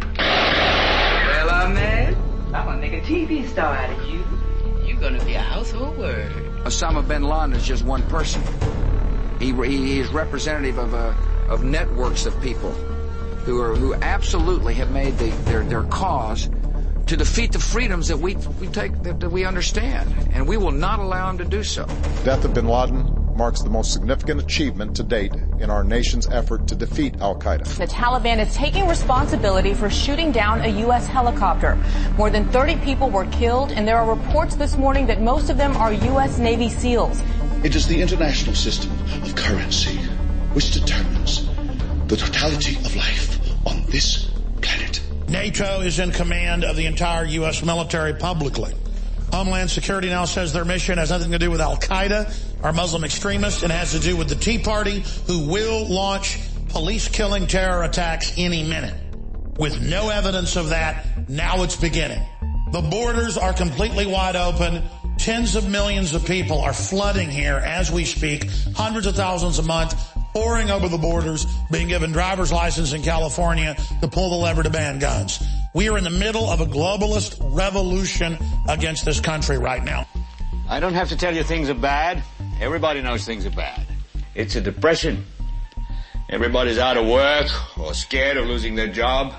Well, I'm mad. I'm going to make a T V star out of you. You're going to be a household word. Osama bin Laden is just one person. He, he is representative of, uh, of networks of people who are who absolutely have made the, their, their cause to defeat the freedoms that we, we take, that, that we understand. And we will not allow him to do so. Death of bin Laden marks the most significant achievement to date in our nation's effort to defeat al-Qaeda. The Taliban is taking responsibility for shooting down a U S helicopter. More than thirty people were killed, and there are reports this morning that most of them are U S Navy SEALs. It is the international system of currency which determines the totality of life on this planet. NATO is in command of the entire U S military publicly. Homeland Security now says their mission has nothing to do with al-Qaeda or Muslim extremists. It has to do with the Tea Party, who will launch police-killing terror attacks any minute. With no evidence of that, now it's beginning. The borders are completely wide open. Tens of millions of people are flooding here as we speak, hundreds of thousands a month, pouring over the borders, being given driver's license in California to pull the lever to ban guns. We are in the middle of a globalist revolution against this country right now. I don't have to tell you things are bad. Everybody knows things are bad. It's a depression. Everybody's out of work or scared of losing their job.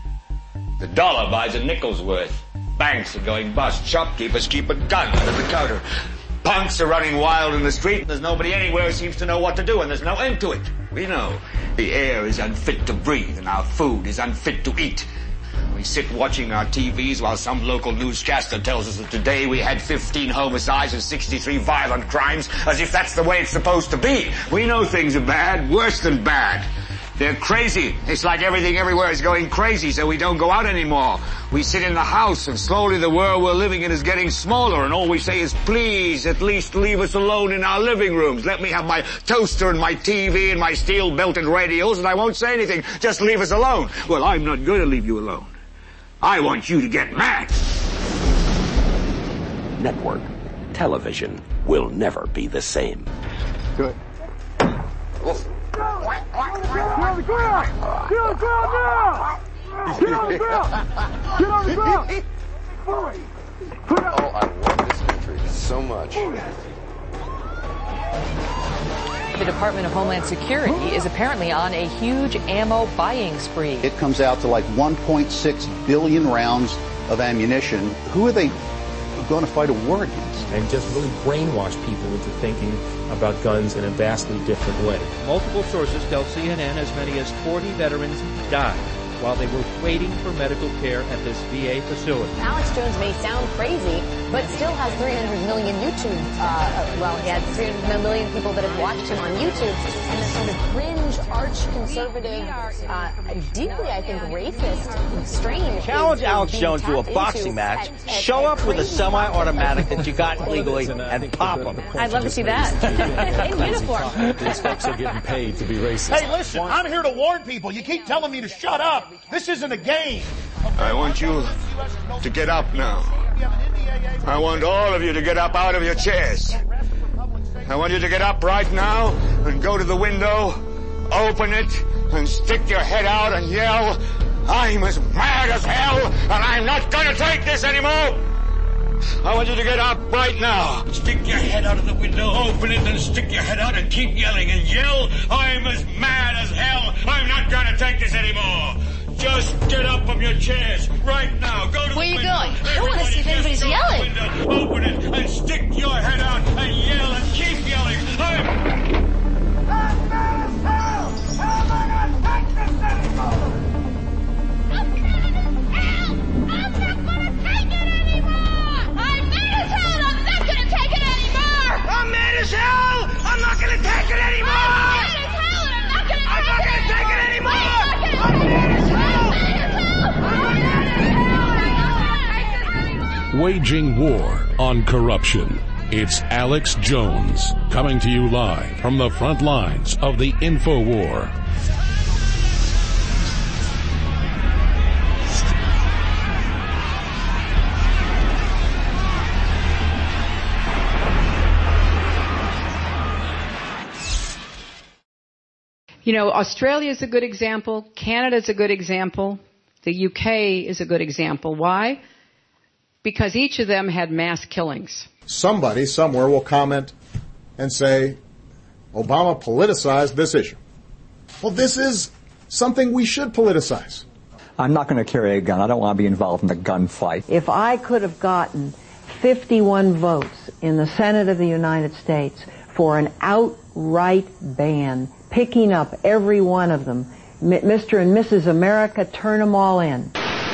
The dollar buys a nickel's worth. Banks are going bust. Shopkeepers keep a gun under the counter. Punks are running wild in the street, and there's nobody anywhere who seems to know what to do, and there's no end to it. We know the air is unfit to breathe, and our food is unfit to eat. We sit watching our T Vs while some local newscaster tells us that today we had fifteen homicides and sixty-three violent crimes, as if that's the way it's supposed to be. We know things are bad, worse than bad. They're crazy. It's like everything everywhere is going crazy, so we don't go out anymore. We sit in the house, and slowly the world we're living in is getting smaller, and all we say is, please, at least leave us alone in our living rooms. Let me have my toaster and my T V and my steel-belted radios, and I won't say anything. Just leave us alone. Well, I'm not going to leave you alone. I want you to get mad. Network television will never be the same. Good. Get on the ground! Get on the ground now! Get on the ground! Get on the ground! Oh, I love this country so much. The Department of Homeland Security is apparently on a huge ammo buying spree. It comes out to like one point six billion rounds of ammunition. Who are they going to fight a war against? And just really brainwash people into thinking about guns in a vastly different way. Multiple sources tell C N N as many as forty veterans died while they were waiting for medical care at this V A facility. Alex Jones may sound crazy, but still has three hundred million YouTube, uh, well, he had three hundred million people that have watched him on YouTube, and the sort of cringe, arch-conservative, uh, deeply, I think, racist strain. Challenge Alex Jones to a boxing match, at, at, show up with a semi-automatic that you got legally, and pop him. I'd love to see that. In uniform. These folks are getting paid to be racist. Hey, listen, I'm here to warn people. You keep telling me to shut up. This isn't a game. I want you to get up now. I want all of you to get up out of your chairs. I want you to get up right now and go to the window open it and stick your head out and yell, I'm as mad as hell, and I'm not gonna take this anymore! I want you to get up right now. Stick your head out of the window, open it, and stick your head out and keep yelling and yell, I'm as mad as hell, I'm not gonna take this anymore! Just get up from your chairs right now. Go to Where the you window. going? I don't want to see if anybody's yelling. Window, open it and stick your head out and yell and keep yelling. I'm... I'm mad as hell! How am I not take this anymore? I'm mad as hell! I'm not gonna take it anymore! I'm mad as hell! I'm not gonna take it anymore! I'm mad as hell! I'm not gonna take it anymore! I'm mad as hell and I'm not gonna take it anymore! I'm not gonna take it anymore! I'm mad as hell! Waging war on corruption. It's Alex Jones coming to you live from the front lines of the InfoWar. You know, Australia is a good example. Canada is a good example. The U K is a good example. Why? Because each of them had mass killings. Somebody somewhere will comment and say, Obama politicized this issue. Well, this is something we should politicize. I'm not going to carry a gun. I don't want to be involved in a gunfight. If I could have gotten fifty-one votes in the Senate of the United States for an outright ban, picking up every one of them, Mister and Missus America, turn them all in.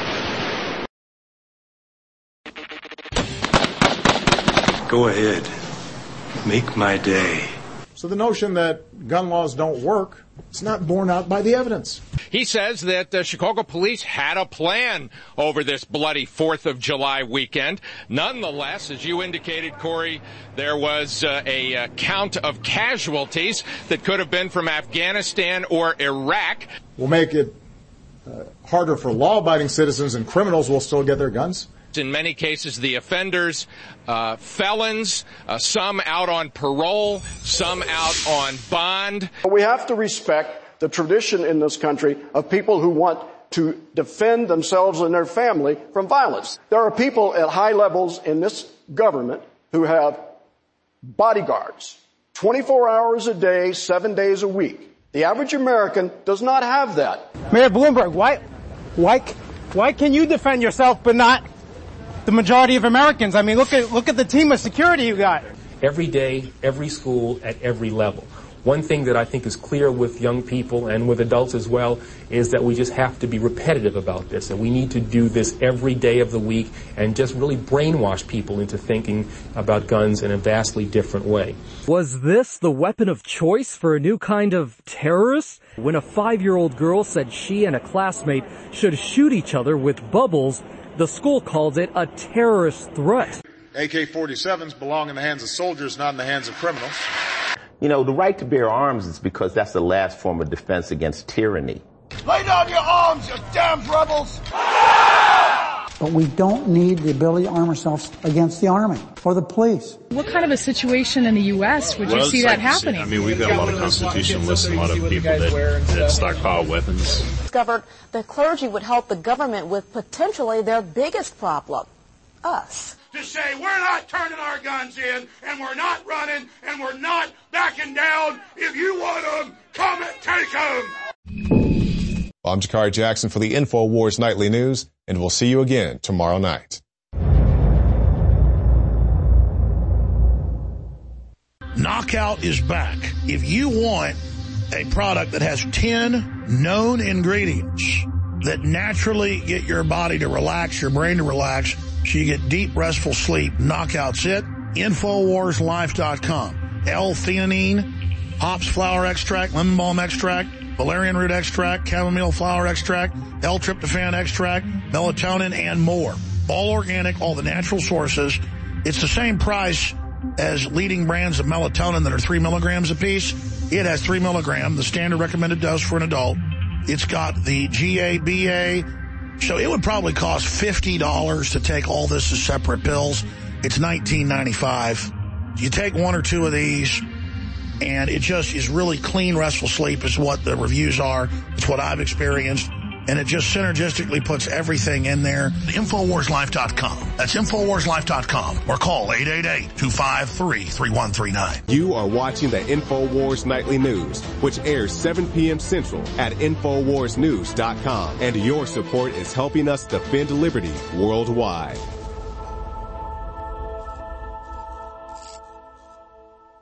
Go ahead. Make my day. So the notion that gun laws don't work, it's not borne out by the evidence. He says that the Chicago police had a plan over this bloody fourth of July weekend. Nonetheless, as you indicated, Corey, there was uh, a uh, count of casualties that could have been from Afghanistan or Iraq. We'll make it uh, harder for law-abiding citizens, and criminals will still get their guns. In many cases, the offenders, uh, felons, uh, some out on parole, some out on bond. We have to respect the tradition in this country of people who want to defend themselves and their family from violence. There are people at high levels in this government who have bodyguards, twenty-four hours a day, seven days a week. The average American does not have that. Mayor Bloomberg, why, why, why can you defend yourself but not the majority of Americans? I mean, look at look at the team of security you got. Every day, every school, at every level. One thing that I think is clear with young people and with adults as well is that we just have to be repetitive about this, and we need to do this every day of the week and just really brainwash people into thinking about guns in a vastly different way. Was this the weapon of choice for a new kind of terrorist? When a five-year-old girl said she and a classmate should shoot each other with bubbles, the school called it a terrorist threat. A K forty-sevens belong in the hands of soldiers, not in the hands of criminals. You know, the right to bear arms is because that's the last form of defense against tyranny. Lay down your arms, you damn rebels! But we don't need the ability to arm ourselves against the Army or the police. What kind of a situation in the U S would you well, see that like happening? I mean, we've got a lot of constitutionalists and a lot of people that, that stockpile weapons. Discovered the clergy would help the government with potentially their biggest problem, us. To say we're not turning our guns in, and we're not running, and we're not backing down. If you want them, come and take them. I'm Jakari Jackson for the InfoWars Nightly News, and we'll see you again tomorrow night. Knockout is back. If you want a product that has ten known ingredients that naturally get your body to relax, your brain to relax, so you get deep, restful sleep, Knockout's it. Infowars Life dot com. L-theanine, hops flower extract, lemon balm extract, valerian root extract, chamomile flower extract, L-tryptophan extract, melatonin, and more. All organic, all the natural sources. It's the same price as leading brands of melatonin that are three milligrams a piece. It has three milligrams, the standard recommended dose for an adult. It's got the G A B A. So it would probably cost fifty dollars to take all this as separate pills. It's nineteen ninety-five. You take one or two of these, And it just is really clean, restful sleep is what the reviews are. It's what I've experienced. And it just synergistically puts everything in there. Infowars Life dot com. That's Infowars Life dot com. Or call eight eight eight, two five three, three one three nine. You are watching the Infowars Nightly News, which airs seven p.m. Central at Infowars News dot com. And your support is helping us defend liberty worldwide.